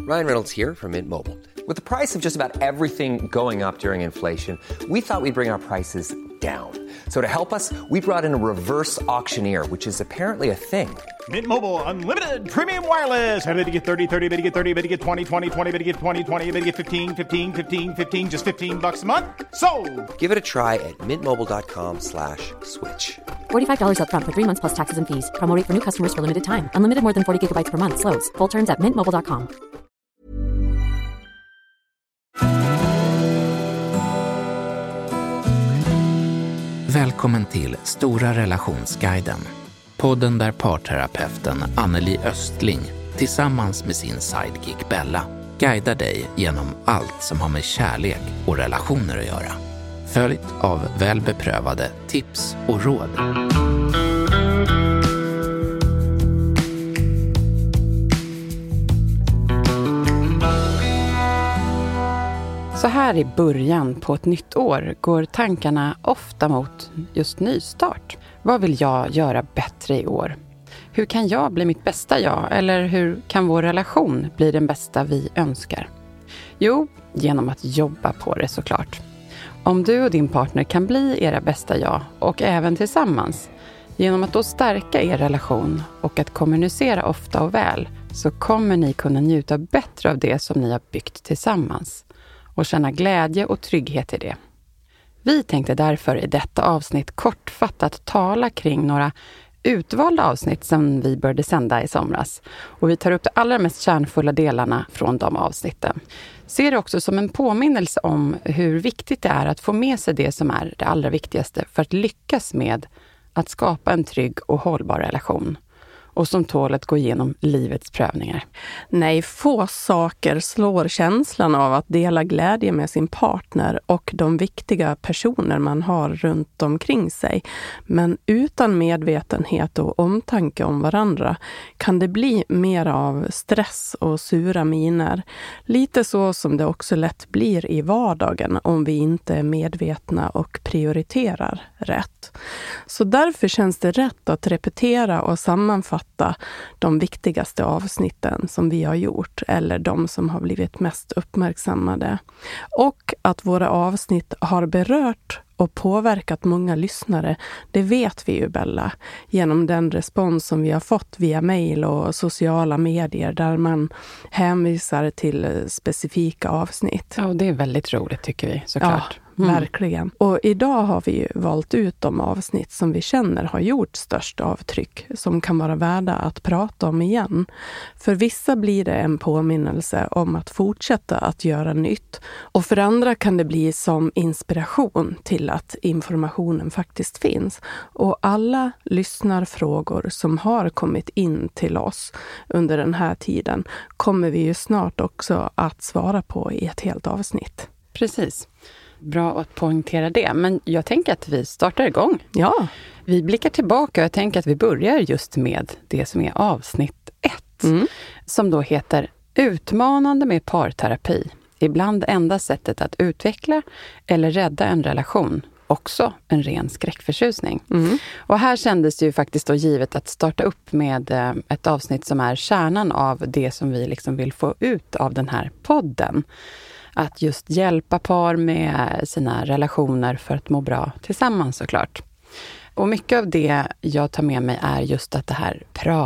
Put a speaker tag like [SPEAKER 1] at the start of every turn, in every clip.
[SPEAKER 1] Ryan Reynolds here from Mint Mobile. With the price of just about everything going up during inflation, we thought we'd bring our prices down. So to help us, we brought in a reverse auctioneer, which is apparently a thing.
[SPEAKER 2] Mint Mobile Unlimited Premium Wireless. How to get 30, 30, bit to get 30, bit to get 20, 20, 20, bit to get 20, 20, bit to get 15, 15, 15, 15, just $15 a month? Sold!
[SPEAKER 1] Give it a try at mintmobile.com/switch.
[SPEAKER 3] $45 up front for 3 months plus taxes and fees. Promo rate for new customers for limited time. Unlimited more than 40 gigabytes per month. Slows full terms at mintmobile.com.
[SPEAKER 4] Välkommen till Stora relationsguiden. Podden där parterapeuten Anneli Östling tillsammans med sin sidekick Bella guidar dig genom allt som har med kärlek och relationer att göra. Följt av välbeprövade tips och råd.
[SPEAKER 5] Så här i början på ett nytt år går tankarna ofta mot just nystart. Vad vill jag göra bättre i år? Hur kan jag bli mitt bästa jag? Eller hur kan vår relation bli den bästa vi önskar? Jo, genom att jobba på det såklart. Om du och din partner kan bli era bästa jag och även tillsammans, genom att då stärka er relation och att kommunicera ofta och väl, så kommer ni kunna njuta bättre av det som ni har byggt tillsammans och känna glädje och trygghet i det. Vi tänkte därför i detta avsnitt kortfattat tala kring några utvalda avsnitt som vi började sända i somras. Och vi tar upp de allra mest kärnfulla delarna från de avsnitten. Se det också som en påminnelse om hur viktigt det är att få med sig det som är det allra viktigaste för att lyckas med att skapa en trygg och hållbar relation. Och som tål att gå igenom livets prövningar.
[SPEAKER 6] Nej, få saker slår känslan av att dela glädje med sin partner och de viktiga personer man har runt omkring sig. Men utan medvetenhet och omtanke om varandra kan det bli mer av stress och sura miner. Lite så som det också lätt blir i vardagen om vi inte är medvetna och prioriterar rätt. Så därför känns det rätt att repetera och sammanfatta de viktigaste avsnitten som vi har gjort eller de som har blivit mest uppmärksammade. Och att våra avsnitt har berört och påverkat många lyssnare, det vet vi ju Bella, genom den respons som vi har fått via mejl och sociala medier där man hänvisar till specifika avsnitt.
[SPEAKER 5] Ja, och det är väldigt roligt tycker vi såklart.
[SPEAKER 6] Ja, verkligen. Och idag har vi ju valt ut de avsnitt som vi känner har gjort störst avtryck, som kan vara värda att prata om igen. För vissa blir det en påminnelse om att fortsätta att göra nytt. Och för andra kan det bli som inspiration till att informationen faktiskt finns. Och alla lyssnarfrågor som har kommit in till oss under den här tiden kommer vi ju snart också att svara på i ett helt avsnitt.
[SPEAKER 5] Precis. Bra att poängtera det. Men jag tänker att vi startar igång.
[SPEAKER 6] Ja.
[SPEAKER 5] Vi blickar tillbaka och jag tänker att vi börjar just med det som är avsnitt 1. Som då heter Utmanande med parterapi. Ibland enda sättet att utveckla eller rädda en relation. Också en ren skräckförtjusning. Och här kändes det ju faktiskt då givet att starta upp med ett avsnitt som är kärnan av det som vi liksom vill få ut av den här podden. Att just hjälpa par med sina relationer för att må bra tillsammans såklart. Och mycket av det jag tar med mig är just att det här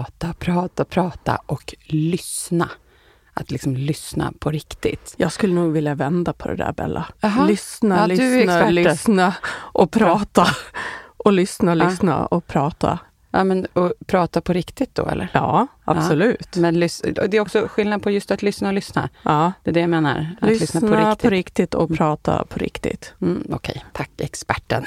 [SPEAKER 5] prata och lyssna. Att liksom lyssna på riktigt.
[SPEAKER 6] Jag skulle nog vilja vända på det där, Bella.
[SPEAKER 5] Aha.
[SPEAKER 6] Lyssna och prata. Och lyssna och prata.
[SPEAKER 5] Ja, men och prata på riktigt då, eller?
[SPEAKER 6] Ja, absolut.
[SPEAKER 5] Ja, men det är också skillnad på just att lyssna och lyssna.
[SPEAKER 6] Ja.
[SPEAKER 5] Det är det jag menar. Att
[SPEAKER 6] lyssna på riktigt och prata på riktigt.
[SPEAKER 5] Okej, tack experten.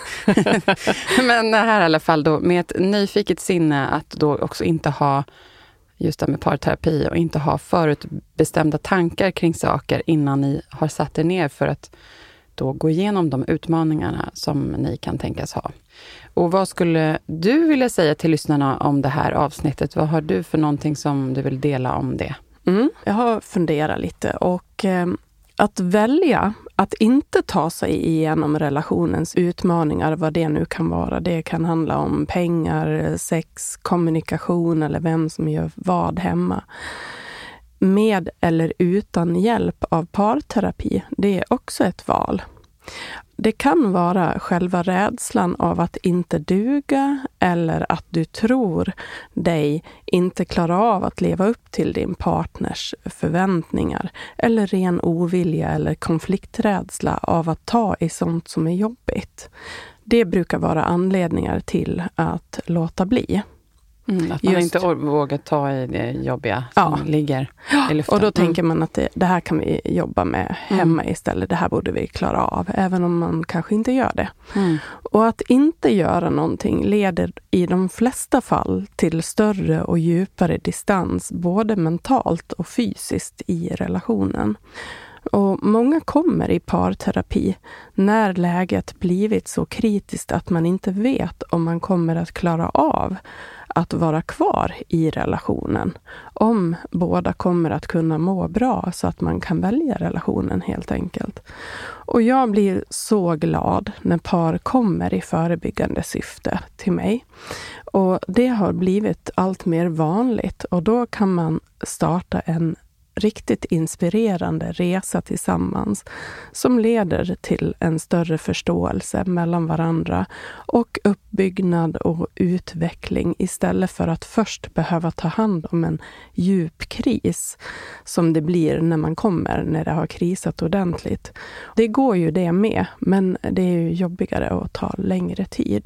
[SPEAKER 5] Men här i alla fall då, med ett nyfiket sinne att då också inte ha just det med parterapi och inte ha förutbestämda tankar kring saker innan ni har satt er ner för att då gå igenom de utmaningarna som ni kan tänkas ha. Och vad skulle du vilja säga till lyssnarna om det här avsnittet? Vad har du för någonting som du vill dela om det?
[SPEAKER 6] Jag har funderat lite och att välja att inte ta sig igenom relationens utmaningar, vad det nu kan vara. Det kan handla om pengar, sex, kommunikation eller vem som gör vad hemma. med eller utan hjälp av parterapi, det är också ett val. Det kan vara själva rädslan av att inte duga eller att du tror dig inte klara av att leva upp till din partners förväntningar eller ren ovilja eller konflikträdsla av att ta i sånt som är jobbigt. Det brukar vara anledningar till att låta bli.
[SPEAKER 5] Att man inte vågar ta i det jobbiga som ligger i luften.
[SPEAKER 6] Och då tänker man att det här kan vi jobba med hemma istället. Det här borde vi klara av, även om man kanske inte gör det. Och att inte göra någonting leder i de flesta fall till större och djupare distans, både mentalt och fysiskt i relationen. Och många kommer i parterapi när läget blivit så kritiskt att man inte vet om man kommer att klara av att vara kvar i relationen. Om båda kommer att kunna må bra så att man kan välja relationen helt enkelt. Och jag blir så glad när par kommer i förebyggande syfte till mig. Och det har blivit allt mer vanligt och då kan man starta en riktigt inspirerande resa tillsammans som leder till en större förståelse mellan varandra och uppbyggnad och utveckling istället för att först behöva ta hand om en djup kris som det blir när det har krisat ordentligt. Det går ju det med, men det är ju jobbigare att ta längre tid.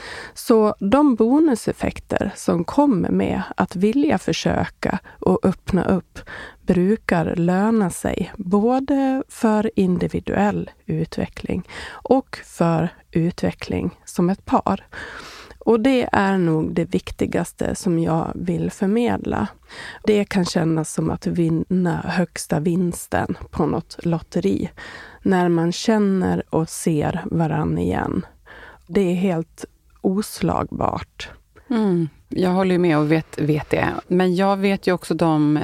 [SPEAKER 6] Så de bonuseffekter som kommer med att vilja försöka och öppna upp brukar löna sig både för individuell utveckling och för utveckling som ett par. Och det är nog det viktigaste som jag vill förmedla. Det kan kännas som att vinna högsta vinsten på något lotteri när man känner och ser varann igen. Det är helt oslagbart.
[SPEAKER 5] Jag håller ju med och vet det. Men jag vet ju också de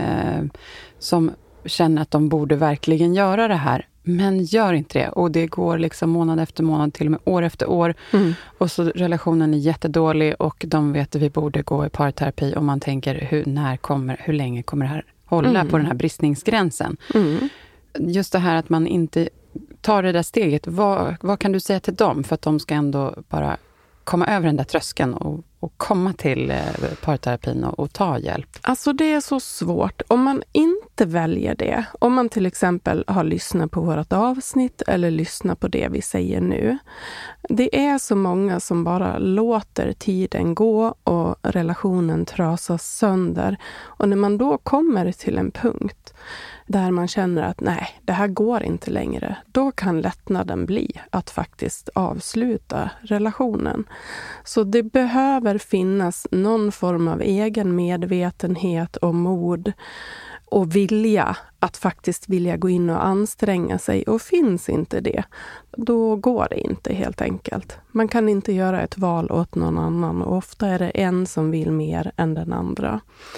[SPEAKER 5] som känner att de borde verkligen göra det här. Men gör inte det. Och det går liksom månad efter månad, till och med år efter år. Och så relationen är jättedålig och de vet att vi borde gå i parterapi. Och man tänker, hur länge kommer det här hålla på den här bristningsgränsen? Just det här att man inte tar det där steget. Vad kan du säga till dem för att de ska ändå bara komma över den där tröskeln och komma till parterapin och ta hjälp?
[SPEAKER 6] Alltså det är så svårt. Om man inte väljer det, om man till exempel har lyssnat på vårt avsnitt eller lyssnat på det vi säger nu. Det är så många som bara låter tiden gå och relationen trasas sönder. Och när man då kommer till en punkt där man känner att nej, det här går inte längre, då kan lättnaden bli att faktiskt avsluta relationen. Så det behöver finnas någon form av egen medvetenhet och mod och vilja att faktiskt vilja gå in och anstränga sig. Och finns inte det, då går det inte helt enkelt. Man kan inte göra ett val åt någon annan och ofta är det en som vill mer än den andra.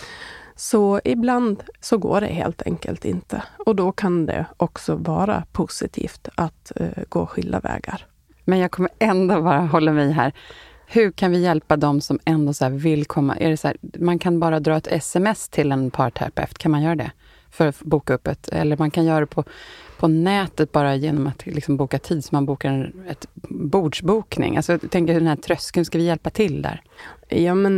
[SPEAKER 6] Så ibland så går det helt enkelt inte. Och då kan det också vara positivt att gå skilda vägar.
[SPEAKER 5] Men jag kommer ändå bara hålla mig här. Hur kan vi hjälpa dem som ändå så här vill komma? Är det så här, man kan bara dra ett sms till en parterapeut. Kan man göra det? För att boka upp eller man kan göra det på nätet bara genom att liksom boka tid. Så man bokar ett bordsbokning. Alltså jag tänker, hur den här tröskeln, ska vi hjälpa till där?
[SPEAKER 6] Ja, men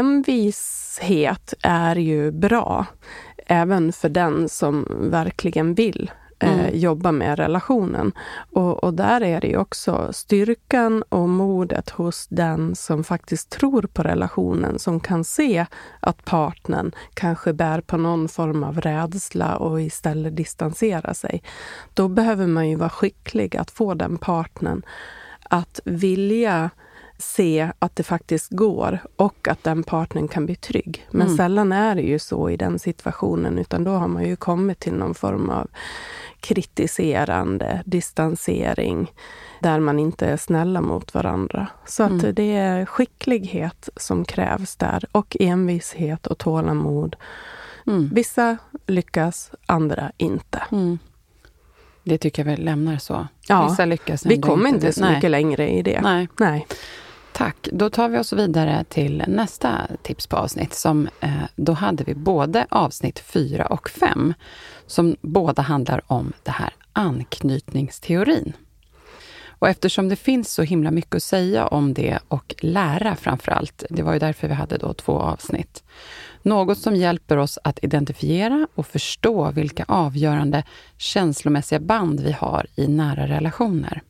[SPEAKER 6] envishet är ju bra. Även för den som verkligen vill jobba med relationen. Och där är det ju också styrkan och modet hos den som faktiskt tror på relationen, som kan se att partnern kanske bär på någon form av rädsla och istället distansera sig. Då behöver man ju vara skicklig att få den partnern att vilja se att det faktiskt går och att den partnern kan bli trygg. Men sällan är det ju så i den situationen, utan då har man ju kommit till någon form av kritiserande distansering där man inte är snälla mot varandra. Så att det är skicklighet som krävs där och envishet och tålamod. Vissa lyckas, andra inte.
[SPEAKER 5] Det tycker jag väl lämnar så.
[SPEAKER 6] Ja,
[SPEAKER 5] Vissa lyckas.
[SPEAKER 6] Vi kommer inte så mycket längre i det.
[SPEAKER 5] Nej. Tack. Då tar vi oss vidare till nästa tips på avsnitt. Då hade vi både avsnitt 4 och 5 som båda handlar om det här anknytningsteorin. Och eftersom det finns så himla mycket att säga om det och lära framförallt, det var ju därför vi hade då 2 avsnitt. Något som hjälper oss att identifiera och förstå vilka avgörande känslomässiga band vi har i nära relationer.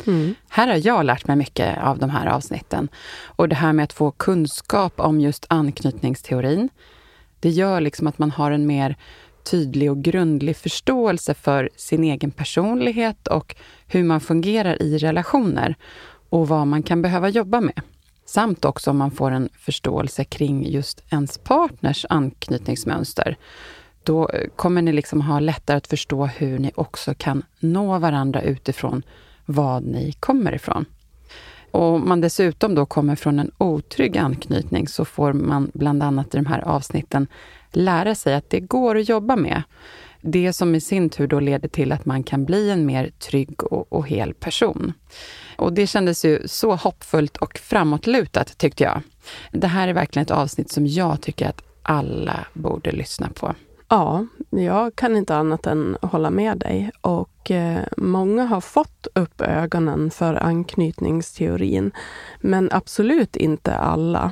[SPEAKER 5] Här har jag lärt mig mycket av de här avsnitten. Och det här med att få kunskap om just anknytningsteorin, det gör liksom att man har en mer tydlig och grundlig förståelse för sin egen personlighet och hur man fungerar i relationer och vad man kan behöva jobba med. Samt också om man får en förståelse kring just ens partners anknytningsmönster. Då kommer ni liksom ha lättare att förstå hur ni också kan nå varandra utifrån vad ni kommer ifrån. Och om man dessutom då kommer från en otrygg anknytning så får man bland annat i de här avsnitten lära sig att det går att jobba med. Det som i sin tur då leder till att man kan bli en mer trygg och hel person. Och det kändes ju så hoppfullt och framåtlutat tyckte jag. Det här är verkligen ett avsnitt som jag tycker att alla borde lyssna på.
[SPEAKER 6] Ja, jag kan inte annat än hålla med dig. Och många har fått upp ögonen för anknytningsteorin, men absolut inte alla.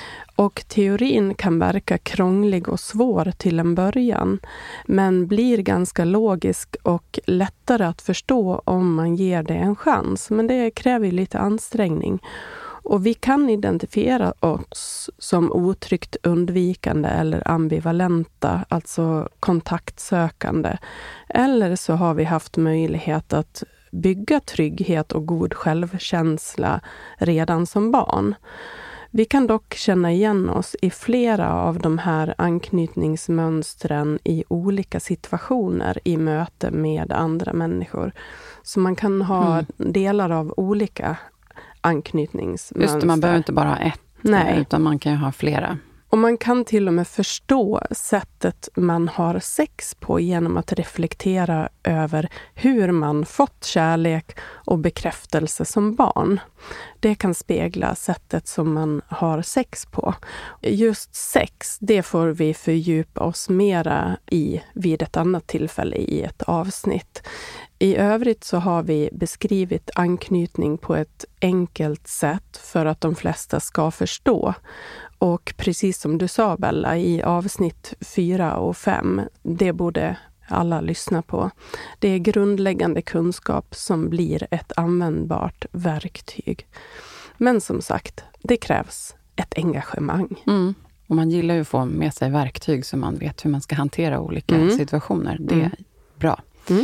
[SPEAKER 6] Och teorin kan verka krånglig och svår till en början, men blir ganska logisk och lättare att förstå om man ger det en chans. Men det kräver lite ansträngning. Och vi kan identifiera oss som otryggt undvikande eller ambivalenta, alltså kontaktsökande. Eller så har vi haft möjlighet att bygga trygghet och god självkänsla redan som barn. Vi kan dock känna igen oss i flera av de här anknytningsmönstren i olika situationer i möte med andra människor. Så man kan ha delar av olika anknytningsmönster.
[SPEAKER 5] Just det, man behöver inte bara ha ett. Nej. Utan man kan ju ha flera.
[SPEAKER 6] Och man kan till och med förstå sättet man har sex på genom att reflektera över hur man fått kärlek och bekräftelse som barn. Det kan spegla sättet som man har sex på. Just sex, det får vi fördjupa oss mera i vid ett annat tillfälle i ett avsnitt. I övrigt så har vi beskrivit anknytning på ett enkelt sätt för att de flesta ska förstå. Och precis som du sa Bella, i avsnitt 4 och 5, det borde alla lyssna på. Det är grundläggande kunskap som blir ett användbart verktyg. Men som sagt, det krävs ett engagemang.
[SPEAKER 5] Och man gillar ju att få med sig verktyg så man vet hur man ska hantera olika situationer. Det är bra.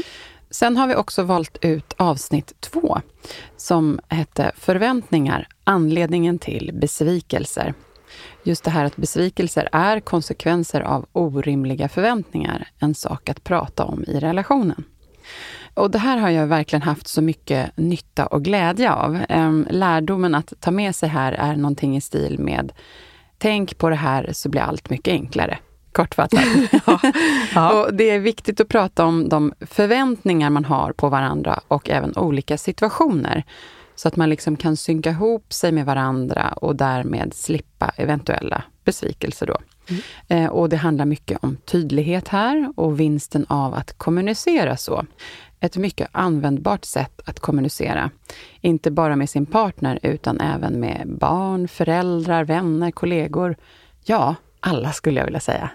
[SPEAKER 5] Sen har vi också valt ut avsnitt 2 som hette Förväntningar, anledningen till besvikelser. Just det här att besvikelser är konsekvenser av orimliga förväntningar, en sak att prata om i relationen. Och det här har jag verkligen haft så mycket nytta och glädje av. Lärdomen att ta med sig här är någonting i stil med tänk på det här så blir allt mycket enklare. Kortfattat. Ja. Och det är viktigt att prata om de förväntningar man har på varandra och även olika situationer. Så att man liksom kan synka ihop sig med varandra och därmed slippa eventuella besvikelser då. Och det handlar mycket om tydlighet här och vinsten av att kommunicera så. Ett mycket användbart sätt att kommunicera. Inte bara med sin partner utan även med barn, föräldrar, vänner, kollegor. Ja, alla skulle jag vilja säga.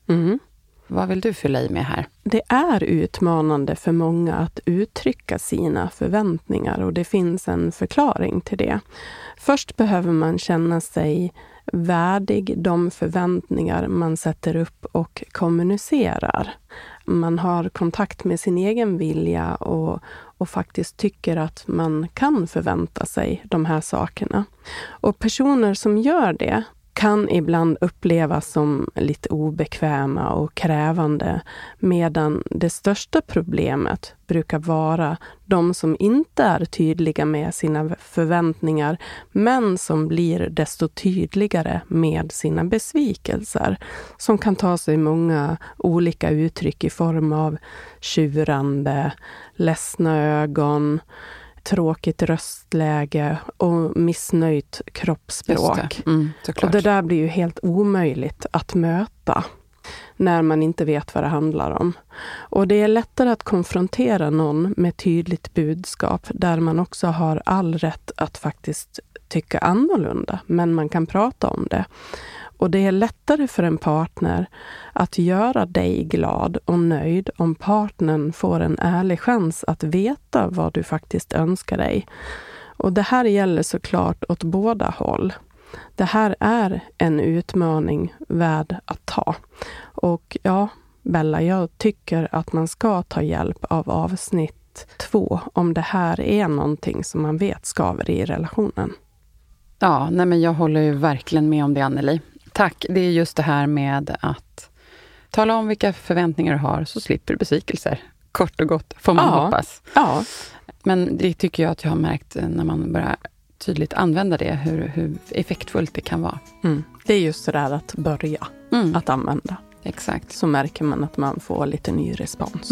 [SPEAKER 5] Vad vill du fylla i med här?
[SPEAKER 6] Det är utmanande för många att uttrycka sina förväntningar och det finns en förklaring till det. Först behöver man känna sig värdig de förväntningar man sätter upp och kommunicerar. Man har kontakt med sin egen vilja och faktiskt tycker att man kan förvänta sig de här sakerna. Och personer som gör det kan ibland upplevas som lite obekväma och krävande, medan det största problemet brukar vara de som inte är tydliga med sina förväntningar, men som blir desto tydligare med sina besvikelser, som kan ta sig många olika uttryck i form av tjurande, ledsna ögon, tråkigt röstläge och missnöjt kroppsspråk. Och det där blir ju helt omöjligt att möta när man inte vet vad det handlar om. Och det är lättare att konfrontera någon med tydligt budskap där man också har all rätt att faktiskt tycka annorlunda, men man kan prata om det. Och det är lättare för en partner att göra dig glad och nöjd om partnern får en ärlig chans att veta vad du faktiskt önskar dig. Och det här gäller såklart åt båda håll. Det här är en utmaning värd att ta. Och ja, Bella, jag tycker att man ska ta hjälp av avsnitt 2 om det här är någonting som man vet skaver i relationen.
[SPEAKER 5] Ja, nej men jag håller ju verkligen med om det, Anneli. Tack, det är just det här med att tala om vilka förväntningar du har så slipper du besvikelser. Kort och gott, får man hoppas.
[SPEAKER 6] Ja.
[SPEAKER 5] Men det tycker jag att jag har märkt när man börjar tydligt använda det, hur effektfullt det kan vara.
[SPEAKER 6] Det är just det där att börja att använda.
[SPEAKER 5] Exakt.
[SPEAKER 6] Så märker man att man får lite ny respons.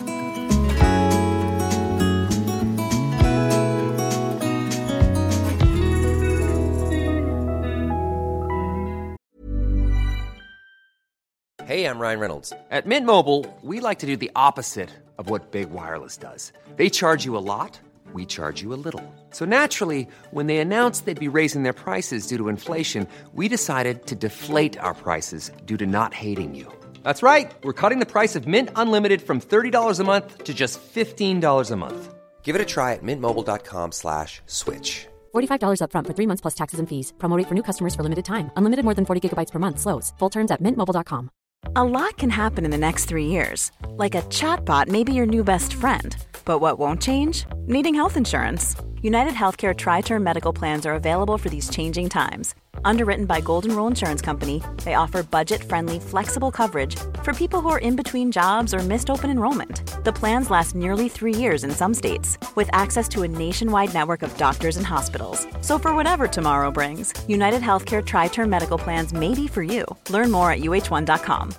[SPEAKER 1] Hey, I'm Ryan Reynolds. At Mint Mobile, we like to do the opposite of what Big Wireless does. They charge you a lot, we charge you a little. So naturally, when they announced they'd be raising their prices due to inflation, we decided to deflate our prices due to not hating you. That's right. We're cutting the price of Mint Unlimited from $30 a month to just $15 a month. Give it a try at mintmobile.com/switch.
[SPEAKER 3] $45 up front for 3 months plus taxes and fees. Promo rate for new customers for limited time. Unlimited more than 40 gigabytes per month slows. Full terms at mintmobile.com.
[SPEAKER 7] A lot can happen in the next 3 years. Like a chatbot may be your new best friend. But what won't change? Needing health insurance. United Healthcare Tri-Term Medical Plans are available for these changing times. Underwritten by Golden Rule Insurance Company, they offer budget-friendly, flexible coverage for people who are in between jobs or missed open enrollment. The plans last nearly 3 years in some states, with access to a nationwide network of doctors and hospitals. So for whatever tomorrow brings, United Healthcare Tri-Term Medical Plans may be for you. Learn more at uh1.com.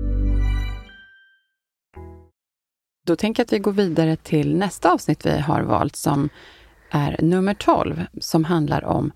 [SPEAKER 5] Då tänker jag att vi går vidare till nästa avsnitt vi har valt som är nummer 12 som handlar om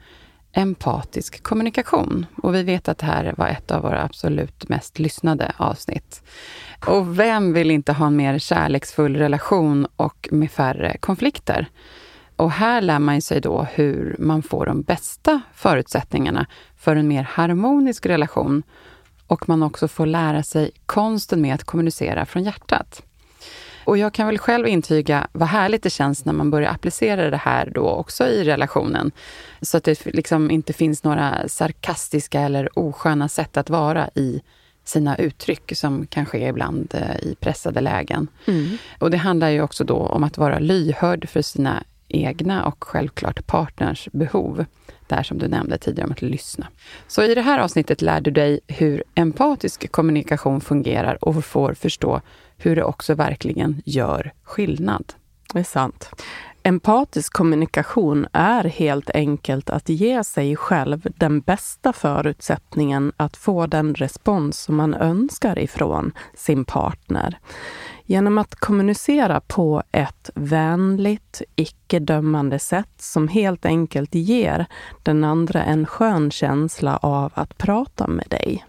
[SPEAKER 5] empatisk kommunikation. Och vi vet att det här var ett av våra absolut mest lyssnade avsnitt. Och vem vill inte ha en mer kärleksfull relation och med färre konflikter? Och här lär man sig då hur man får de bästa förutsättningarna för en mer harmonisk relation. Och man också får lära sig konsten med att kommunicera från hjärtat. Och jag kan väl själv intyga vad härligt det känns när man börjar applicera det här då också i relationen. Så att det liksom inte finns några sarkastiska eller osköna sätt att vara i sina uttryck som kan ske ibland i pressade lägen. Och det handlar ju också då om att vara lyhörd för sina egna och självklart partners behov. Där som du nämnde tidigare om att lyssna. Så i det här avsnittet lär du dig hur empatisk kommunikation fungerar och får förstå hur det också verkligen gör skillnad.
[SPEAKER 6] Det är sant. Empatisk kommunikation är helt enkelt att ge sig själv den bästa förutsättningen att få den respons som man önskar ifrån sin partner. Genom att kommunicera på ett vänligt, icke-dömande sätt som helt enkelt ger den andra en skön känsla av att prata med dig.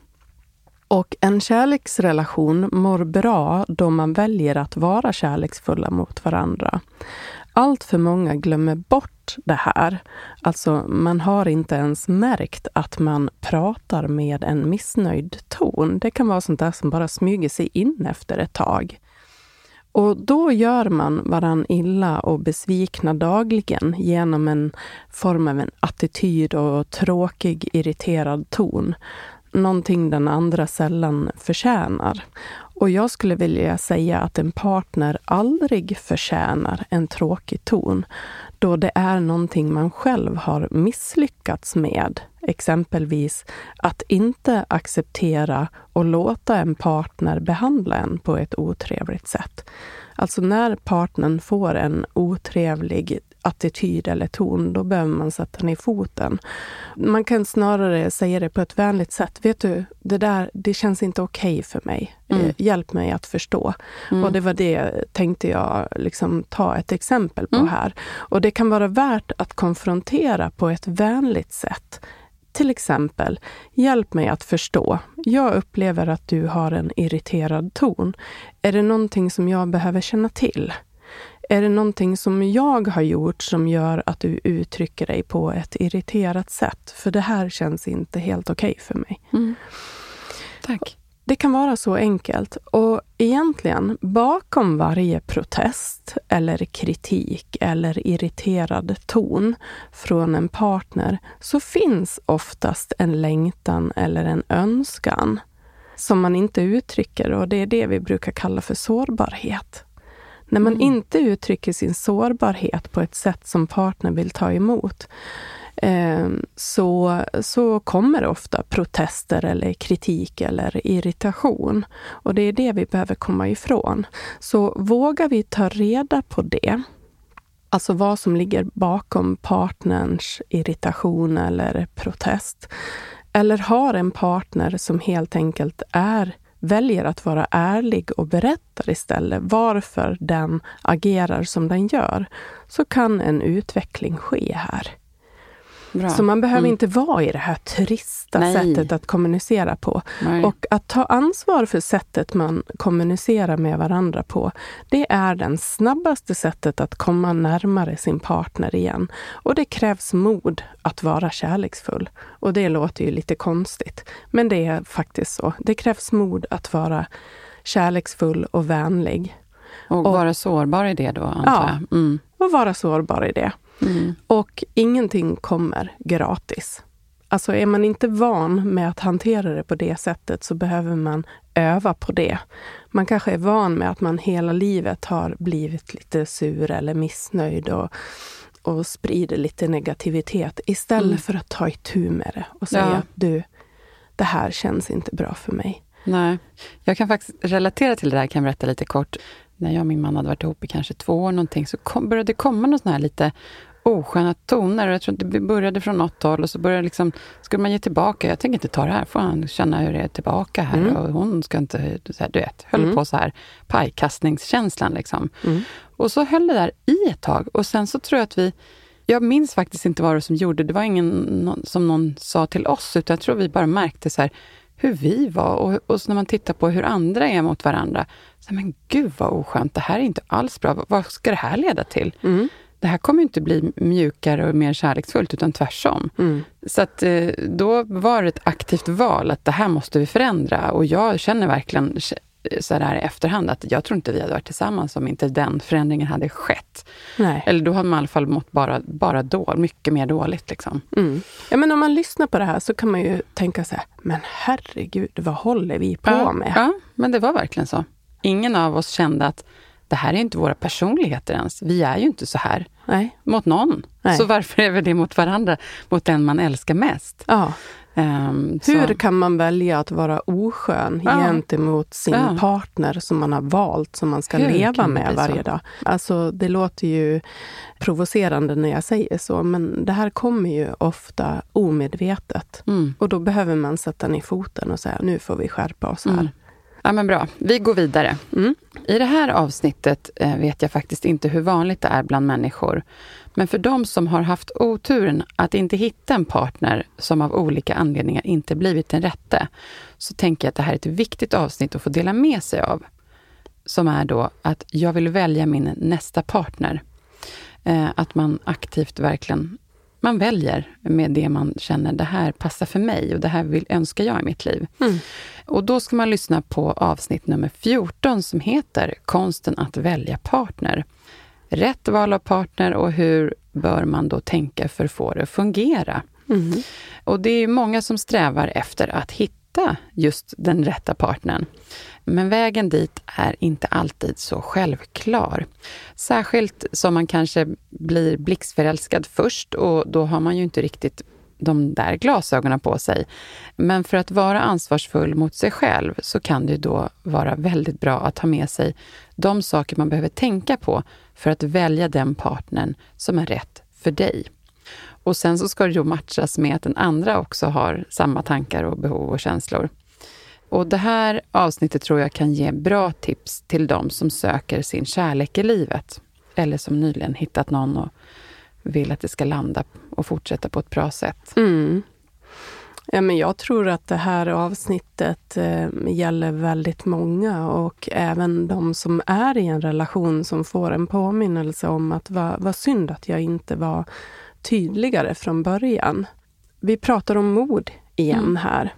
[SPEAKER 6] Och en kärleksrelation mår bra då man väljer att vara kärleksfulla mot varandra. Allt för många glömmer bort det här. Alltså man har inte ens märkt att man pratar med en missnöjd ton. Det kan vara sånt där som bara smyger sig in efter ett tag. Och då gör man varann illa och besvikna dagligen genom en form av en attityd och tråkig, irriterad ton. Någonting den andra sällan förtjänar. Och jag skulle vilja säga att en partner aldrig förtjänar en tråkig ton. Då det är någonting man själv har misslyckats med. Exempelvis att inte acceptera och låta en partner behandla en på ett otrevligt sätt. Alltså när partnern får en otrevlig attityd eller ton, då behöver man sätta ner foten. Man kan snarare säga det på ett vänligt sätt. Vet du, det känns inte okej för mig. Hjälp mig att förstå. Och det var det tänkte jag liksom ta ett exempel på här. Och det kan vara värt att konfrontera på ett vänligt sätt. Till exempel, hjälp mig att förstå. Jag upplever att du har en irriterad ton. Är det någonting som jag behöver känna till? Är det någonting som jag har gjort som gör att du uttrycker dig på ett irriterat sätt? För det här känns inte helt okej för mig.
[SPEAKER 5] Tack.
[SPEAKER 6] Det kan vara så enkelt. Och egentligen, bakom varje protest eller kritik eller irriterad ton från en partner så finns oftast en längtan eller en önskan som man inte uttrycker. Och det är det vi brukar kalla för sårbarhet. När man inte uttrycker sin sårbarhet på ett sätt som partnern vill ta emot så kommer det ofta protester eller kritik eller irritation. Och det är det vi behöver komma ifrån. Så vågar vi ta reda på det, alltså vad som ligger bakom partnerns irritation eller protest, eller har en partner som helt enkelt väljer att vara ärlig och berättar istället varför den agerar som den gör, så kan en utveckling ske här. Bra. Så man behöver inte vara i det här trista sättet att kommunicera på. Nej. Och att ta ansvar för sättet man kommunicerar med varandra på, det är den snabbaste sättet att komma närmare sin partner igen. Och det krävs mod att vara kärleksfull. Och det låter ju lite konstigt, men det är faktiskt så. Det krävs mod att vara kärleksfull och vänlig.
[SPEAKER 5] Och vara sårbar i det då, antar jag.
[SPEAKER 6] Och vara sårbar i det. Och ingenting kommer gratis. Alltså är man inte van med att hantera det på det sättet så behöver man öva på det. Man kanske är van med att man hela livet har blivit lite sur eller missnöjd och sprider lite negativitet istället för att ta itu med det och säga du, det här känns inte bra för mig.
[SPEAKER 5] Nej, jag kan faktiskt relatera till det där, kan jag berätta lite kort. När jag och min man hade varit ihop i kanske 2 år någonting, så började det komma någon sån här lite osköna toner. Och jag tror att det började från något håll och så började liksom, skulle man ge tillbaka. Jag tänker inte ta det här, får han känna hur det är tillbaka här. Och hon ska inte, så här, du vet, höll på så här pajkastningskänslan liksom. Och så höll det där i ett tag. Och sen så tror jag att jag minns faktiskt inte vad det som gjorde. Det var ingen som någon sa till oss, utan jag tror vi bara märkte så här hur vi var. Och så när man tittar på hur andra är mot varandra, så men gud vad oskönt, det här är inte alls bra. Vad ska det här leda till? Det här kommer inte bli mjukare och mer kärleksfullt, utan tvärtom. Så att då var det ett aktivt val att det här måste vi förändra. Och jag känner verkligen så här i efterhand att jag tror inte vi hade varit tillsammans om inte den förändringen hade skett. Nej. Eller då hade man i alla fall mått bara mycket mer dåligt liksom.
[SPEAKER 6] Ja, men om man lyssnar på det här så kan man ju tänka så här, men herregud, vad håller vi på med?
[SPEAKER 5] Ja, men det var verkligen så. Ingen av oss kände att det här är inte våra personligheter ens. Vi är ju inte så här mot någon. Nej. Så varför är vi det mot varandra? Mot den man älskar mest.
[SPEAKER 6] Ja. Hur kan man välja att vara oskön gentemot sin partner som man har valt, som man ska leva med varje dag? Alltså det låter ju provocerande när jag säger så, men det här kommer ju ofta omedvetet. Och då behöver man sätta ner foten och säga, nu får vi skärpa oss här.
[SPEAKER 5] Ja, men bra. Vi går vidare. I det här avsnittet vet jag faktiskt inte hur vanligt det är bland människor. Men för de som har haft oturen att inte hitta en partner som av olika anledningar inte blivit den rätte, så tänker jag att det här är ett viktigt avsnitt att få dela med sig av. Som är då att jag vill välja min nästa partner. Att man aktivt verkligen, man väljer med det man känner, det här passar för mig och det här önskar jag i mitt liv. Och då ska man lyssna på avsnitt nummer 14 som heter Konsten att välja partner. Rätt val av partner och hur bör man då tänka för att få det att fungera. Och det är ju många som strävar efter att hitta just den rätta partnern. Men vägen dit är inte alltid så självklar. Särskilt som man kanske blir blixtförälskad först, och då har man ju inte riktigt de där glasögonen på sig. Men för att vara ansvarsfull mot sig själv så kan det då vara väldigt bra att ha med sig de saker man behöver tänka på för att välja den partnern som är rätt för dig. Och sen så ska det ju matchas med att den andra också har samma tankar och behov och känslor. Och det här avsnittet tror jag kan ge bra tips till de som söker sin kärlek i livet. Eller som nyligen hittat någon och vill att det ska landa och fortsätta på ett bra sätt.
[SPEAKER 6] Ja, men jag tror att det här avsnittet gäller väldigt många, och även de som är i en relation som får en påminnelse om att vad synd att jag inte var tydligare från början. Vi pratar om mod igen här.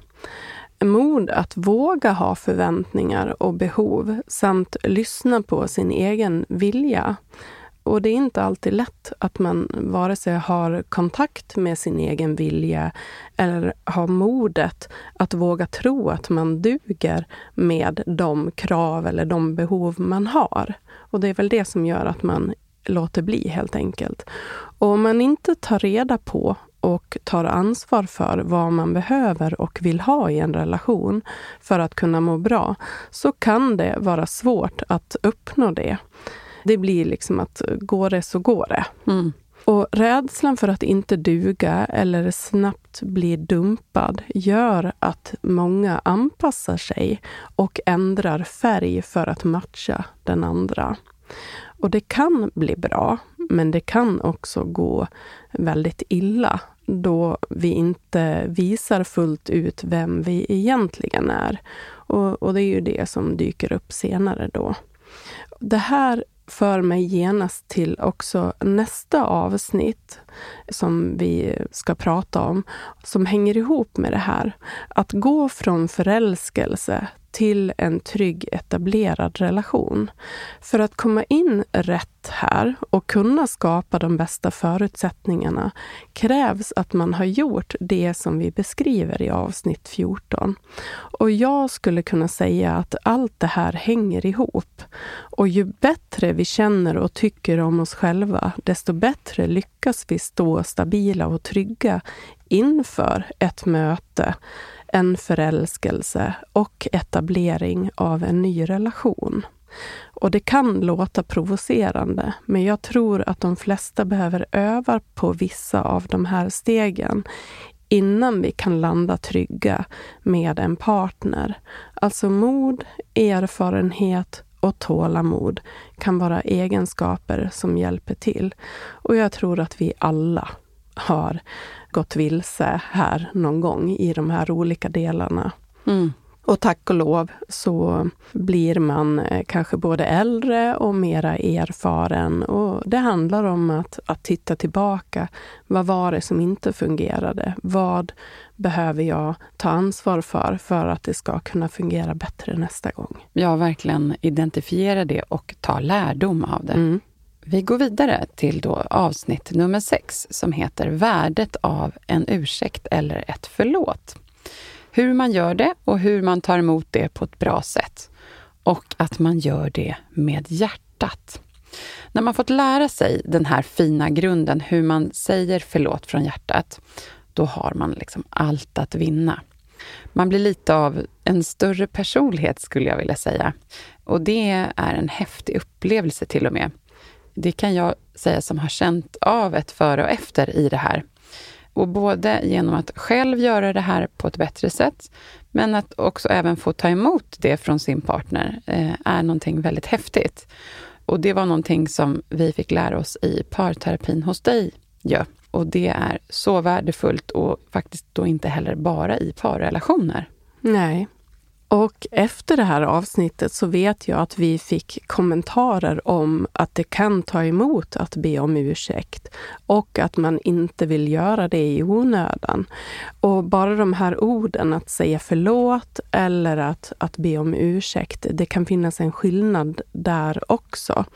[SPEAKER 6] Mod att våga ha förväntningar och behov samt lyssna på sin egen vilja. Och det är inte alltid lätt att man vare sig har kontakt med sin egen vilja eller har modet att våga tro att man duger med de krav eller de behov man har. Och det är väl det som gör att man låter bli helt enkelt. Och om man inte tar reda på och tar ansvar för vad man behöver och vill ha i en relation för att kunna må bra, så kan det vara svårt att uppnå det. Det blir liksom att går det så går det. Och rädslan för att inte duga eller snabbt bli dumpad gör att många anpassar sig och ändrar färg för att matcha den andra. Och det kan bli bra, men det kan också gå väldigt illa då vi inte visar fullt ut vem vi egentligen är. Och det är ju det som dyker upp senare då. Det här för mig genast till också nästa avsnitt som vi ska prata om, som hänger ihop med det här. Att gå från förälskelse till en trygg etablerad relation. För att komma in rätt här och kunna skapa de bästa förutsättningarna krävs att man har gjort det som vi beskriver i avsnitt 14. Och jag skulle kunna säga att allt det här hänger ihop. Och ju bättre vi känner och tycker om oss själva, desto bättre lyckas vi stå stabila och trygga inför ett möte, en förälskelse och etablering av en ny relation. Och det kan låta provocerande, men jag tror att de flesta behöver öva på vissa av de här stegen innan vi kan landa trygga med en partner. Alltså mod, erfarenhet och tålamod kan vara egenskaper som hjälper till. Och jag tror att vi alla har gått vilse här någon gång i de här olika delarna. Och tack och lov så blir man kanske både äldre och mera erfaren. Och det handlar om att titta tillbaka. Vad var det som inte fungerade? Vad behöver jag ta ansvar för att det ska kunna fungera bättre nästa gång?
[SPEAKER 5] Ja, verkligen identifiera det och ta lärdom av det. Vi går vidare till då avsnitt nummer 6 som heter Värdet av en ursäkt eller ett förlåt. Hur man gör det och hur man tar emot det på ett bra sätt. Och att man gör det med hjärtat. När man fått lära sig den här fina grunden hur man säger förlåt från hjärtat, då har man liksom allt att vinna. Man blir lite av en större personlighet skulle jag vilja säga. Och det är en häftig upplevelse till och med. Det kan jag säga som har känt av ett före och efter i det här. Och både genom att själv göra det här på ett bättre sätt, men att också även få ta emot det från sin partner är någonting väldigt häftigt. Och det var någonting som vi fick lära oss i parterapin hos dig. Ja. Och det är så värdefullt och faktiskt då inte heller bara i parrelationer.
[SPEAKER 6] Nej. Och efter det här avsnittet så vet jag att vi fick kommentarer om att det kan ta emot att be om ursäkt och att man inte vill göra det i onödan. Och bara de här orden att säga förlåt eller att be om ursäkt, det kan finnas en skillnad där också.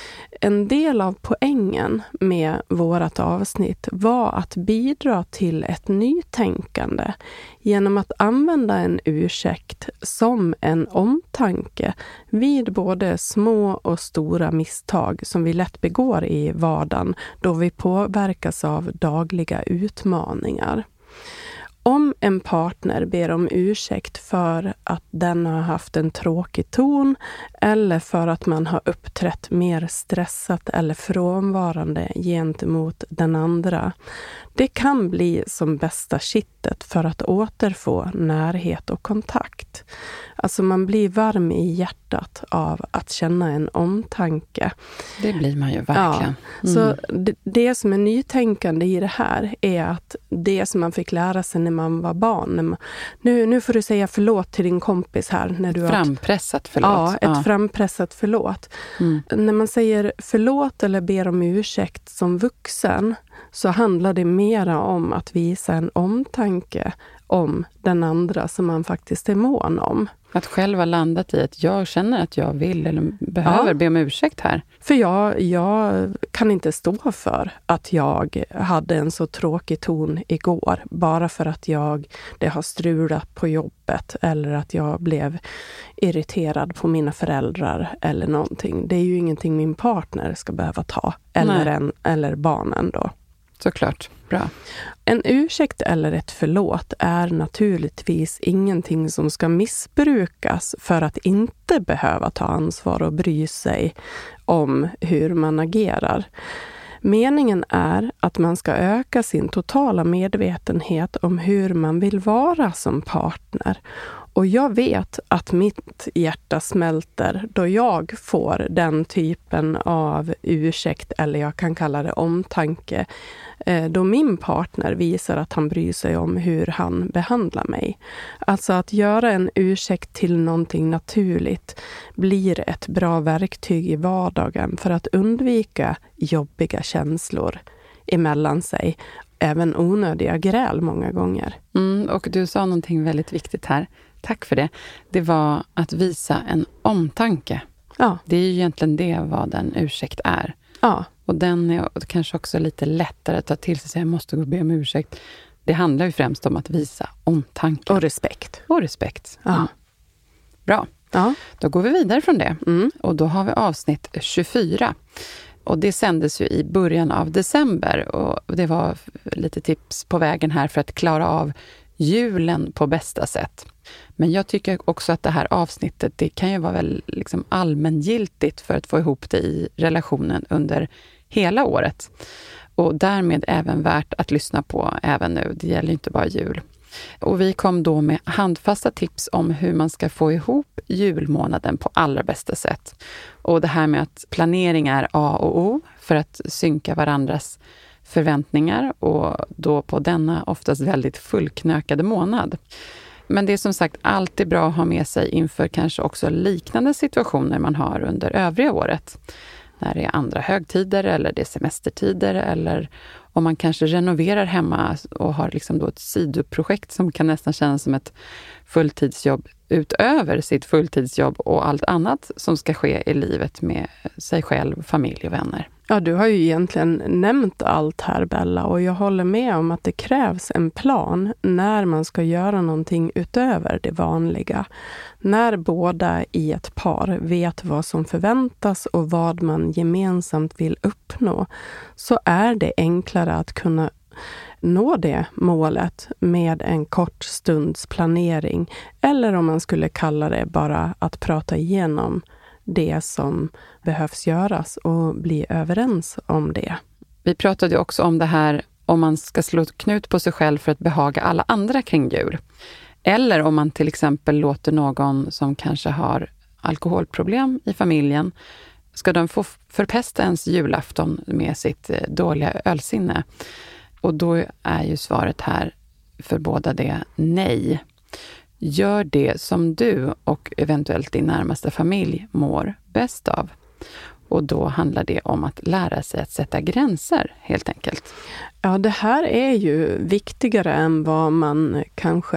[SPEAKER 6] En del av poängen med vårat avsnitt var att bidra till ett nytänkande genom att använda en ursäkt som en omtanke vid både små och stora misstag som vi lätt begår i vardagen då vi påverkas av dagliga utmaningar. Om en partner ber om ursäkt för att den har haft en tråkig ton eller för att man har uppträtt mer stressat eller frånvarande gentemot den andra, det kan bli som bästa kittet för att återfå närhet och kontakt. Alltså man blir varm i hjärtat av att känna en omtanke.
[SPEAKER 5] Det blir man ju verkligen.
[SPEAKER 6] Ja. Så det som är nytänkande i det här är att det som man fick lära sig när man var barn. Nu får du säga förlåt till din kompis här. När du
[SPEAKER 5] frampressat förlåt.
[SPEAKER 6] Ja, ett frampressat förlåt. När man säger förlåt eller ber om ursäkt som vuxen så handlar det mera om att visa en omtanke om den andra som man faktiskt är mån om.
[SPEAKER 5] Att själv ha landat i att jag känner att jag vill eller behöver be om ursäkt här.
[SPEAKER 6] För jag kan inte stå för att jag hade en så tråkig ton igår. Bara för att det har strulat på jobbet eller att jag blev irriterad på mina föräldrar eller någonting. Det är ju ingenting min partner ska behöva ta. Eller barnen då.
[SPEAKER 5] Såklart. Bra.
[SPEAKER 6] En ursäkt eller ett förlåt är naturligtvis ingenting som ska missbrukas för att inte behöva ta ansvar och bry sig om hur man agerar. Meningen är att man ska öka sin totala medvetenhet om hur man vill vara som partner. Och jag vet att mitt hjärta smälter då jag får den typen av ursäkt, eller jag kan kalla det omtanke, då min partner visar att han bryr sig om hur han behandlar mig. Alltså att göra en ursäkt till någonting naturligt blir ett bra verktyg i vardagen för att undvika jobbiga känslor emellan sig. Även onödiga gräl många gånger.
[SPEAKER 5] Och du sa någonting väldigt viktigt här. Tack för det. Det var att visa en omtanke.
[SPEAKER 6] Ja.
[SPEAKER 5] Det är ju egentligen det vad en ursäkt är.
[SPEAKER 6] Ja.
[SPEAKER 5] Och den är kanske också lite lättare att ta till sig. Jag måste gå och be om ursäkt. Det handlar ju främst om att visa omtanke.
[SPEAKER 6] Och respekt.
[SPEAKER 5] Och respekt.
[SPEAKER 6] Ja.
[SPEAKER 5] Bra.
[SPEAKER 6] Ja.
[SPEAKER 5] Då går vi vidare från det. Och då har vi avsnitt 24. Och det sändes ju i början av december. Och det var lite tips på vägen här för att klara av julen på bästa sätt. Men jag tycker också att det här avsnittet, det kan ju vara väl liksom allmängiltigt för att få ihop det i relationen under hela året. Och därmed även värt att lyssna på även nu. Det gäller inte bara jul. Och vi kom då med handfasta tips om hur man ska få ihop julmånaden på allra bästa sätt. Och det här med att planering är A och O för att synka varandras förväntningar och då på denna oftast väldigt fullknökade månad. Men det är som sagt alltid bra att ha med sig inför kanske också liknande situationer man har under övriga året. När det är andra högtider eller det är semestertider eller om man kanske renoverar hemma och har liksom då ett sidoprojekt som kan nästan kännas som ett fulltidsjobb utöver sitt fulltidsjobb och allt annat som ska ske i livet med sig själv, familj och vänner.
[SPEAKER 6] Ja, du har ju egentligen nämnt allt här, Bella, och jag håller med om att det krävs en plan när man ska göra någonting utöver det vanliga. När båda i ett par vet vad som förväntas och vad man gemensamt vill uppnå, så är det enklare att kunna nå det målet med en kort stunds planering, eller om man skulle kalla det bara att prata igenom det som behövs göras och bli överens om det.
[SPEAKER 5] Vi pratade också om det här om man ska slå knut på sig själv för att behaga alla andra kring jul. Eller om man till exempel låter någon som kanske har alkoholproblem i familjen, ska de få förpesta ens julafton med sitt dåliga ölsinne? Och då är ju svaret här för båda det nej. Gör det som du och eventuellt din närmaste familj mår bäst av. Och då handlar det om att lära sig att sätta gränser, helt enkelt.
[SPEAKER 6] Ja, det här är ju viktigare än vad man kanske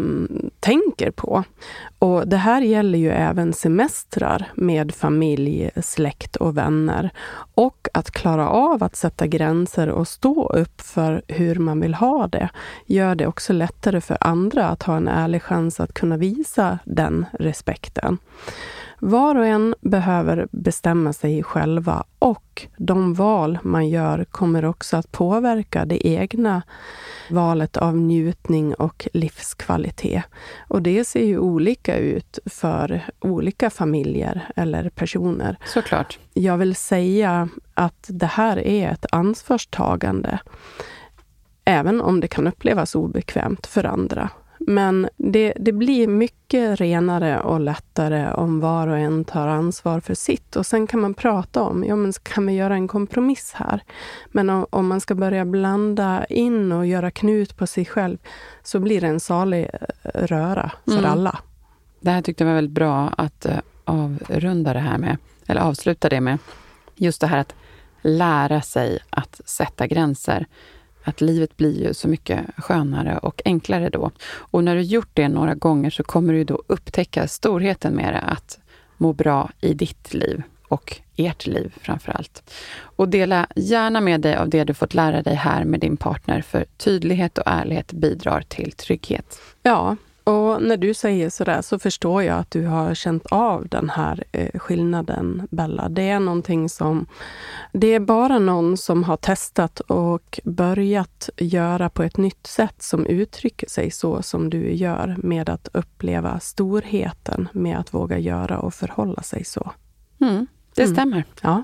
[SPEAKER 6] tänker på. Och det här gäller ju även semestrar med familj, släkt och vänner. Och att klara av att sätta gränser och stå upp för hur man vill ha det gör det också lättare för andra att ha en ärlig chans att kunna visa den respekten. Var och en behöver bestämma sig själva, och de val man gör kommer också att påverka det egna valet av njutning och livskvalitet. Och det ser ju olika ut för olika familjer eller personer.
[SPEAKER 5] Såklart.
[SPEAKER 6] Jag vill säga att det här är ett ansvarstagande, även om det kan upplevas obekvämt för andra. Men det blir mycket renare och lättare om var och en tar ansvar för sitt. Och sen kan man prata om, men kan vi göra en kompromiss här? Men om man ska börja blanda in och göra knut på sig själv, så blir det en salig röra för alla.
[SPEAKER 5] Det här tyckte jag var väldigt bra att avrunda det här med, eller avsluta det med. Just det här att lära sig att sätta gränser. Att livet blir ju så mycket skönare och enklare då. Och när du gjort det några gånger så kommer du då upptäcka storheten med det, att må bra i ditt liv och ert liv framförallt. Och dela gärna med dig av det du fått lära dig här med din partner, för tydlighet och ärlighet bidrar till trygghet.
[SPEAKER 6] Ja, och när du säger sådär så förstår jag att du har känt av den här skillnaden, Bella. Det är någonting som, det är bara någon som har testat och börjat göra på ett nytt sätt som uttrycker sig så som du gör, med att uppleva storheten med att våga göra och förhålla sig så.
[SPEAKER 5] Det stämmer.
[SPEAKER 6] Ja.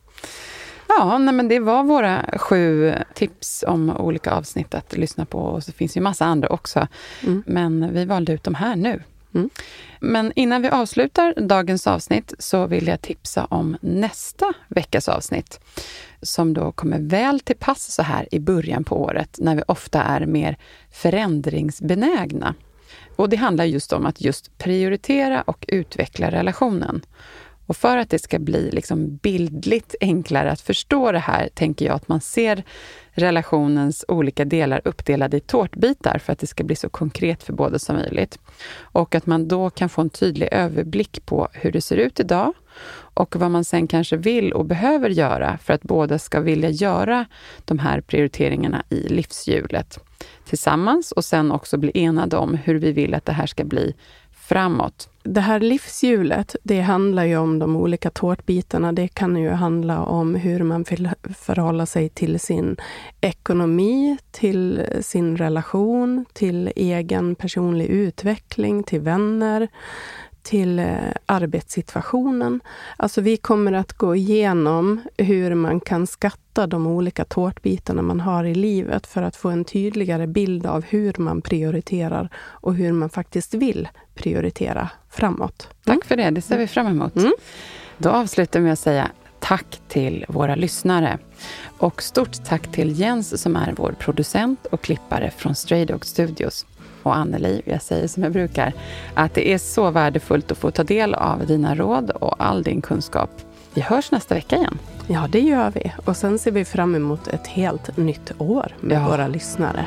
[SPEAKER 5] Ja, men det var våra 7 tips om olika avsnitt att lyssna på, och så finns ju massa andra också. Men vi valde ut de här nu. Men innan vi avslutar dagens avsnitt så vill jag tipsa om nästa veckas avsnitt, som då kommer väl till pass så här i början på året, när vi ofta är mer förändringsbenägna. Och det handlar just om att just prioritera och utveckla relationen. Och för att det ska bli liksom bildligt enklare att förstå det här, tänker jag att man ser relationens olika delar uppdelade i tårtbitar, för att det ska bli så konkret för båda som möjligt. Och att man då kan få en tydlig överblick på hur det ser ut idag, och vad man sen kanske vill och behöver göra för att båda ska vilja göra de här prioriteringarna i livshjulet tillsammans, och sen också bli enade om hur vi vill att det här ska bli framåt.
[SPEAKER 6] Det här livshjulet, det handlar ju om de olika tårtbitarna. Det kan ju handla om hur man vill förhålla sig till sin ekonomi, till sin relation, till egen personlig utveckling, till vänner, till arbetssituationen. Alltså vi kommer att gå igenom hur man kan skatta de olika tårtbitarna man har i livet, för att få en tydligare bild av hur man prioriterar och hur man faktiskt vill prioritera framåt.
[SPEAKER 5] Tack för det ser vi fram emot. Då avslutar vi med att säga tack till våra lyssnare. Och stort tack till Jens som är vår producent och klippare från Stray Dog Studios. Och Anneli, jag säger som jag brukar, att det är så värdefullt att få ta del av dina råd och all din kunskap. Vi hörs nästa vecka igen.
[SPEAKER 6] Ja, det gör vi. Och sen ser vi fram emot ett helt nytt år med våra lyssnare.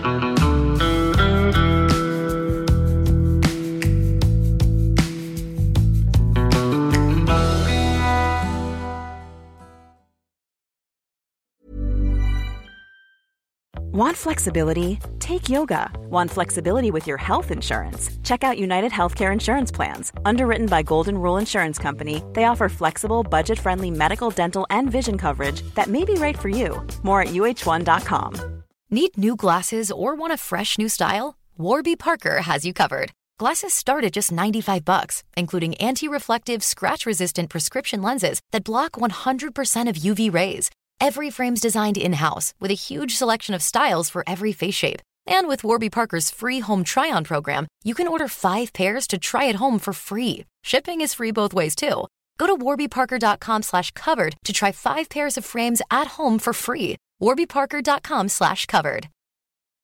[SPEAKER 7] Want flexibility? Take yoga. Want flexibility with your health insurance? Check out United Healthcare Insurance Plans. Underwritten by Golden Rule Insurance Company, they offer flexible, budget-friendly medical, dental, and vision coverage that may be right for you. More at uh1.com.
[SPEAKER 8] Need new glasses or want a fresh new style? Warby Parker has you covered. Glasses start at just $95, including anti-reflective, scratch-resistant prescription lenses that block 100% of UV rays. Every frame's designed in-house with a huge selection of styles for every face shape. And with Warby Parker's free home try-on program, you can order 5 pairs to try at home for free. Shipping is free both ways too. Go to warbyparker.com/covered to try 5 pairs of frames at home for free. warbyparker.com/covered.